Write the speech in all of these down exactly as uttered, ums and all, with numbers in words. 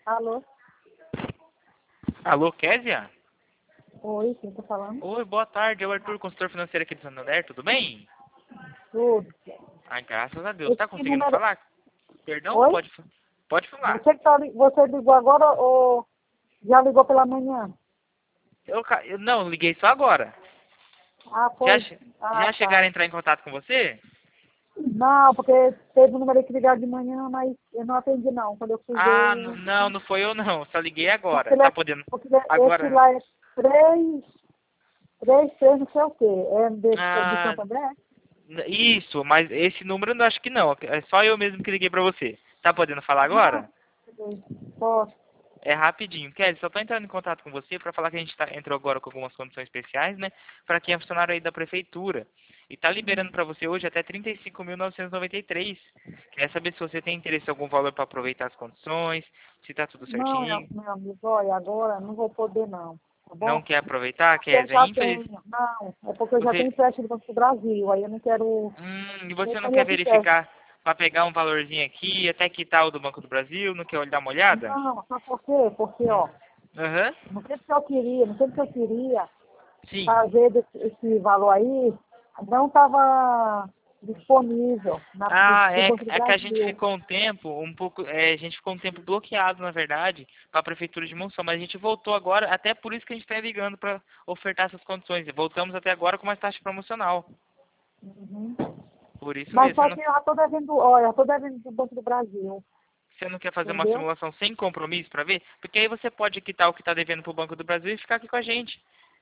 Alô? Alô, Késia? Oi, quem tá falando? Oi, boa tarde. É o Arthur, consultor financeiro aqui de Santander. Tudo bem? Tudo. Ai, graças a Deus. Tá Esse conseguindo número... falar? Perdão? Oi? Pode, fa- pode falar. Você, que tá, li- você ligou agora ou já ligou pela manhã? Eu, ca- eu não, liguei só agora. Ah, Já, foi. che- Ah, já chegaram a tá. entrar em contato com você? Não, porque teve um número que ligar de manhã, mas eu não atendi não. Quando eu fui Ah, n- ver... não, não foi eu não. Só liguei Porque, agora. ele Tá é, podendo? porque ele é- esse Agora. lá é três, três, três, não sei o quê. É de, de Ah, Santander? n- isso, mas esse número eu acho que não. É só eu mesmo que liguei pra você. Tá podendo falar Não, agora? posso. É rapidinho. Kelly, só tô entrando em contato com você para falar que a gente tá, entrou agora com algumas condições especiais, né? Para quem é funcionário aí da prefeitura. E tá liberando para você hoje até trinta e cinco mil novecentos e noventa e três. Queria saber se você tem interesse em algum valor para aproveitar as condições, se tá tudo Não, meu, certinho. meu amigo, olha, agora não vou poder não, tá Não bom? quer aproveitar, Porque eu Kézia? já Infeliz. tenho, não, é porque eu já Você, tenho empréstimo do Banco do Brasil, aí eu não quero hum, e nem você não fazer quer esse teste. verificar para pegar um valorzinho aqui, até quitar o do Banco do Brasil? Não quer dar uma olhada? Não, sabe por quê? Porque, Hum. ó, Aham. no tempo que eu queria, no tempo que eu queria Sim. fazer desse, esse valor aí, não estava disponível na, do, Ah, do é, Banco do é que a gente Brasil. ficou um tempo, um pouco, é, a gente ficou um tempo bloqueado, na verdade, para a prefeitura de Monção, mas a gente voltou agora, até por isso que a gente está ligando para ofertar essas condições. E voltamos até agora com mais taxa promocional. Uhum. Por isso Mas mesmo, você só não, que eu já estou devendo, olha, eu estou devendo do Banco do Brasil, você não quer fazer uma entendeu? simulação sem compromisso para ver? Porque aí você pode quitar o que está devendo para o Banco do Brasil e ficar aqui com a gente.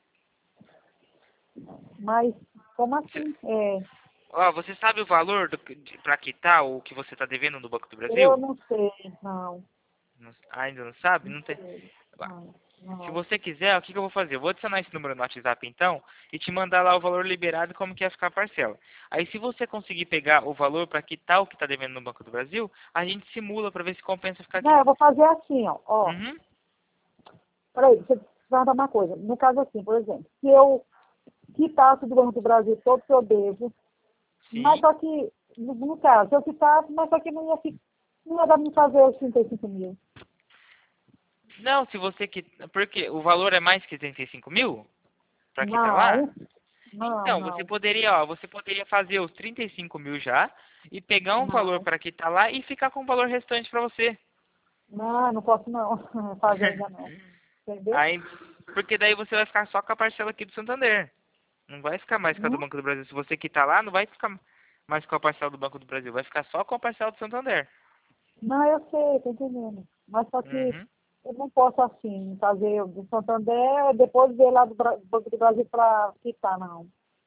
Mas como Você, assim? É, ó, você sabe o valor para quitar o que você está devendo no Banco do eu Brasil? não sei, não, Não- ainda não sabe? não Não tem. sei, não, Se não. você quiser, o que, que eu vou fazer? Eu vou adicionar esse número no WhatsApp então e te mandar lá o valor liberado e como que ia ficar a parcela. Aí se você conseguir pegar o valor para quitar o que está devendo no Banco do Brasil, a gente simula para ver se compensa ficar aqui. Não, eu vou fazer assim, ó, ó, Uhum. peraí, deixa eu te perguntar uma coisa. No caso assim, por exemplo, se eu quitasse do Banco do Brasil todo que eu devo, mas Sim. só que, no, no caso, se eu quitasse, mas só que não ia, fi- não ia dar pra me fazer os trinta e cinco mil. Não, se você quitar... Porque o valor é mais que trinta e cinco mil para quitar lá? Não, não, Então, você não. poderia, ó, você poderia fazer os trinta e cinco mil já e pegar um valor Não, para quitar lá e ficar com o valor restante para você. não, não posso não fazer ainda não. Entendeu? Aí, porque daí você vai ficar só com a parcela aqui do Santander. Não vai ficar mais com a do Hum? Banco do Brasil. Se você quitar lá, não vai ficar mais com a parcela do Banco do Brasil. Vai ficar só com a parcela do Santander. Não, eu sei, tô entendendo. Mas só que Uhum. eu não posso assim fazer o do Santander e depois ver lá do Bra- Banco do Brasil para quitar, não.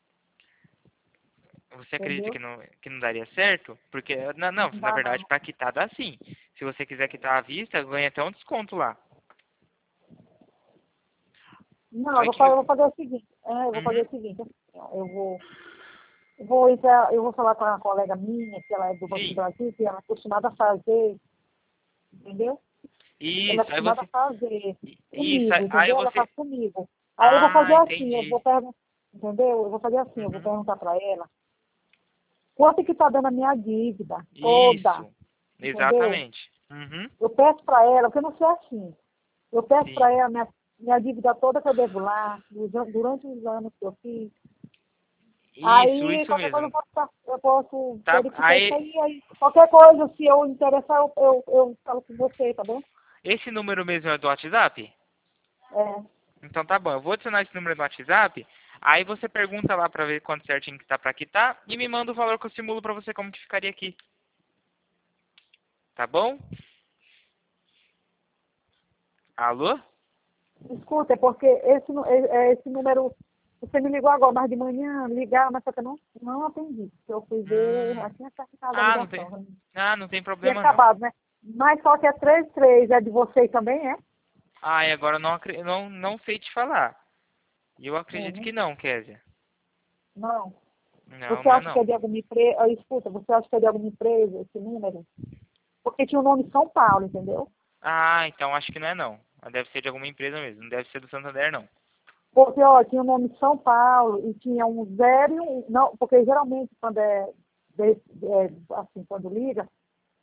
Você acredita Entendeu? que não, que não daria certo? Porque, não, não, Não na dá verdade, não. para quitar dá sim. Se você quiser quitar à vista, ganha até um desconto lá. Não, eu Aí vou, que... fa- eu vou fazer o seguinte, é, eu vou fazer Uhum. o seguinte, assim, ó, eu vou, eu vou entrar, eu vou falar com uma colega minha, que ela é do Banco do Sim. Brasil, que ela é acostumada a fazer, entendeu? Ela é Isso, aí acostumada a você... fazer Isso, comigo, aí entendeu? Ela você... faz comigo. Aí eu vou fazer Ah, assim, eu entendi. vou perguntar, entendeu? Eu vou fazer assim, eu vou Uhum. perguntar para ela quanto que está dando a minha dívida toda, Isso, entendeu? exatamente. Uhum. Eu peço para ela, porque eu não sei assim, eu peço para Sim. ela minha, minha dívida toda que eu devo lá, durante durante os anos que eu fiz. Isso, Aí, isso qualquer coisa eu mesmo. posso, fa- eu posso Tá, verificar isso aí, aí, aí. Qualquer coisa, se eu interessar, eu, eu, eu falo com você, tá bom? esse número mesmo é do WhatsApp? É, Então tá bom, eu vou adicionar esse número no WhatsApp, aí você pergunta lá pra ver quanto certinho que tá pra quitar e me manda o valor que eu simulo pra você como que ficaria aqui. Tá bom? Alô? escuta, é porque esse, nu- é- é esse número, você me ligou agora, mas de manhã, ligar, mas só que eu não, não atendi. Se eu fui ver, Hum. já tinha terminado a Ah, não tem. ligação. Já Ah, não tem tinha problema não. acabado, né? Mas só que é três três é de vocês também, é? Ah, e agora eu não, acre- não, não sei te falar. E eu acredito Uhum. que não, Kézia. Não. Não, Você não é acha que é não. de alguma empresa? Escuta, você acha que é de alguma empresa esse número? Porque tinha o nome São Paulo, entendeu? Ah, então acho que não é não. Deve ser de alguma empresa mesmo, não deve ser do Santander não. Porque, ó, tinha o nome São Paulo e tinha um zero e um. Não, porque geralmente quando é, de- é, assim, quando liga,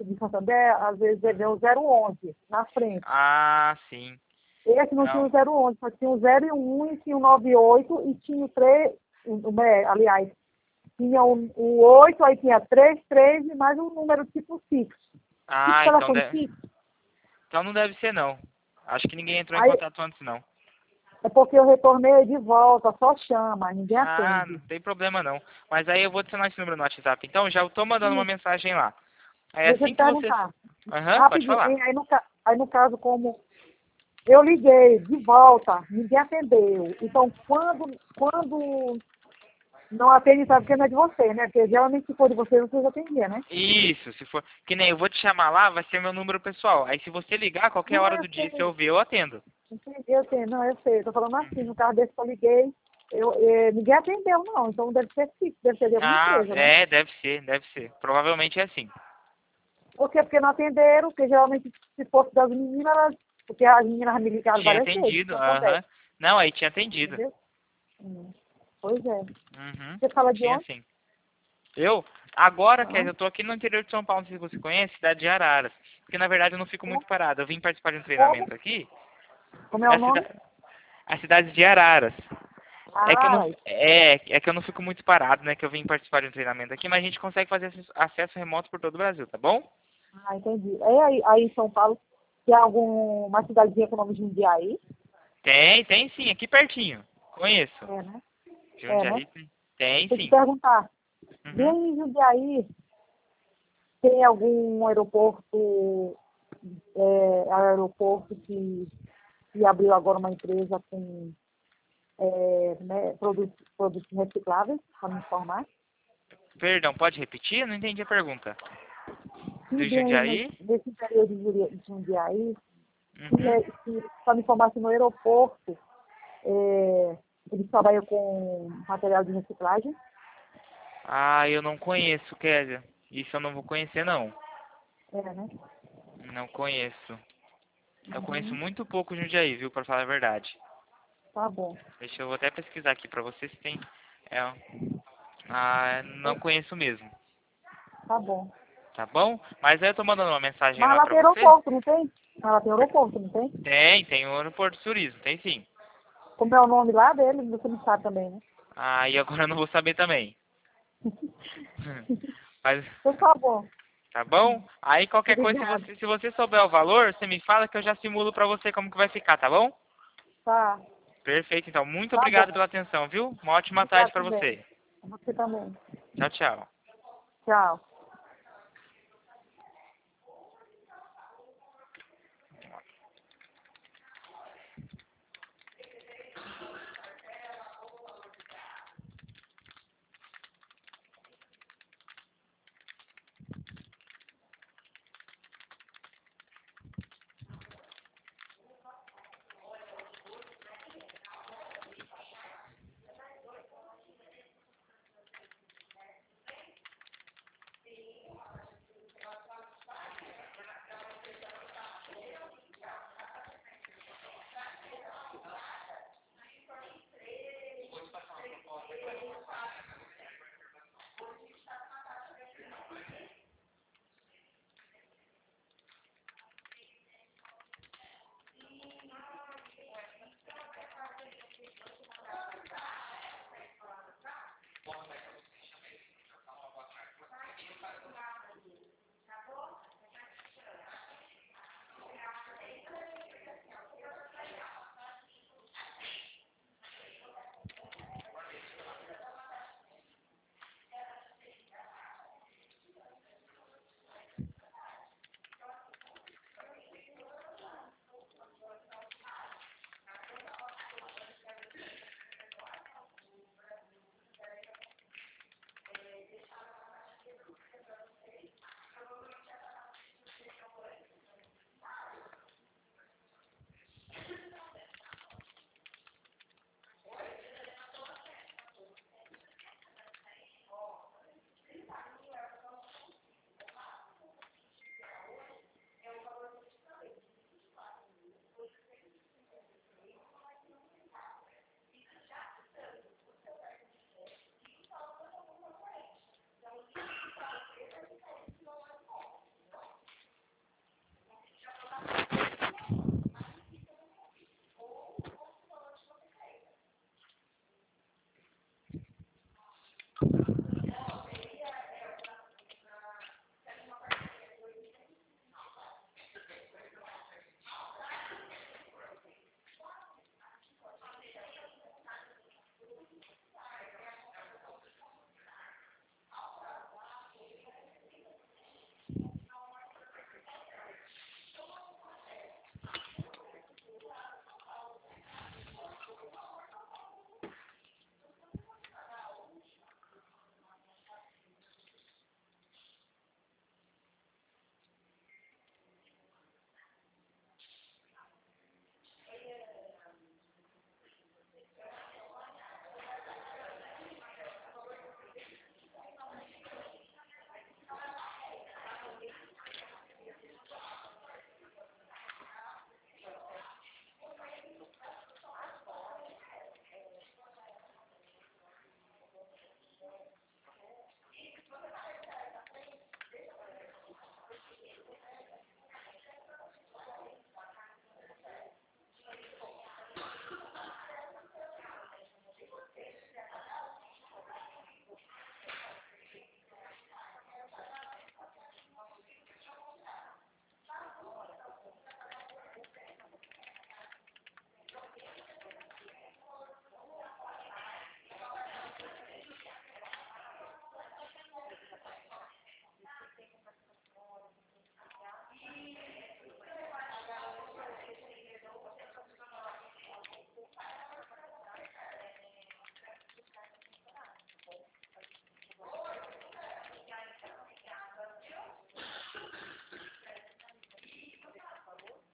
de Santander, às vezes ele vê o zero onze na frente. Ah, sim. Esse não, Não. tinha o zero onze, só tinha o zero um e tinha o noventa e oito e tinha o três, aliás, tinha o, o oito, aí tinha três, três e mais um número tipo fixo. Tipo Ah, então, telefone de... fixo. então não deve ser, não. Acho que ninguém entrou em Aí, contato antes, não. é porque eu retornei de volta, só chama, ninguém Ah, atende. não tem problema, não. Mas aí eu vou adicionar esse número no WhatsApp. Então, já estou mandando uma E mensagem lá. Aí deixa eu assim te que você... perguntar, Aham, pode rapidinho, falar. aí aí no, ca- aí no caso como eu liguei de volta, ninguém atendeu. Então, quando, quando não atende, sabe que não é de você, né? Porque geralmente se for de você, você já atendia, né? Isso, se for... Que nem eu vou te chamar lá, vai ser meu número pessoal. Aí se você ligar, qualquer Não, hora eu do dia, se sei, eu ver, eu atendo. entendi, eu sei, não, eu sei. Tô falando assim, no caso desse que eu liguei, eu, eh, ninguém atendeu, não. Então deve ser fixo, deve ser de alguma Ah, empresa, né? é, deve ser, deve ser. Provavelmente é assim. Por quê? Porque não atenderam, porque geralmente se fosse das meninas, elas, porque as meninas me ligaram Tinha várias vezes, atendido, então acontece, aham. Não, aí tinha atendido. entendeu? Hum. Pois é. Uhum, Você fala de tinha onde? sim. Eu, agora, Ah, Kézia, eu tô aqui no interior de São Paulo, não sei se você conhece, cidade de Araras. Porque, na verdade, eu não fico muito parado. Eu vim participar de um como? treinamento aqui. Como é É o a, nome? cida... a cidade de Araras. É que eu não, Araras. é, é que eu não fico muito parado, né? Que eu vim participar de um treinamento aqui, mas a gente consegue fazer acesso acesso remoto por todo o Brasil, tá bom? Ah, entendi. É aí, aí em São Paulo, tem alguma cidadezinha com o nome de Jundiaí? Tem, tem sim, aqui pertinho. Conheço. É, né? É, né? Jundiaí tem, tem Deixa eu te sim. perguntar. Bem Uhum. em Jundiaí, tem algum aeroporto, é, aeroporto que, que abriu agora uma empresa com é, né, produtos, produtos recicláveis, para me informar? Perdão, pode repetir? Eu não entendi a pergunta. Se Do bem aí nesse, Jundiaí? nesse interior de Juri- de Jundiaí, Uhum. para me informar se no aeroporto é, eles trabalham com material de reciclagem. Ah, eu não conheço, Kézia. Isso eu não vou conhecer, não. É, né? Não conheço. Eu conheço Uhum, muito pouco Jundiaí, viu, pra falar a verdade. tá bom. Deixa eu vou até pesquisar aqui pra você se tem... É, ah, não conheço mesmo. Tá bom. Tá bom? Mas aí eu tô mandando uma mensagem Mas lá lá pra tem você. aeroporto, não tem? Mas lá tem aeroporto, não tem? Tem, tem o aeroporto de turismo, tem sim. Como é o nome lá dele, você não sabe também, né? Ah, e agora eu não vou saber também. Mas, Então tá bom. tá bom? Aí qualquer coisa, se Obrigada. você, se você souber o valor, você me fala que eu já simulo pra você como que vai ficar, tá bom? Tá. Perfeito, então. Muito Tá obrigado bom. pela atenção, viu? Uma ótima tarde Obrigada pra também. você. Você também. Tchau, tchau. Tchau.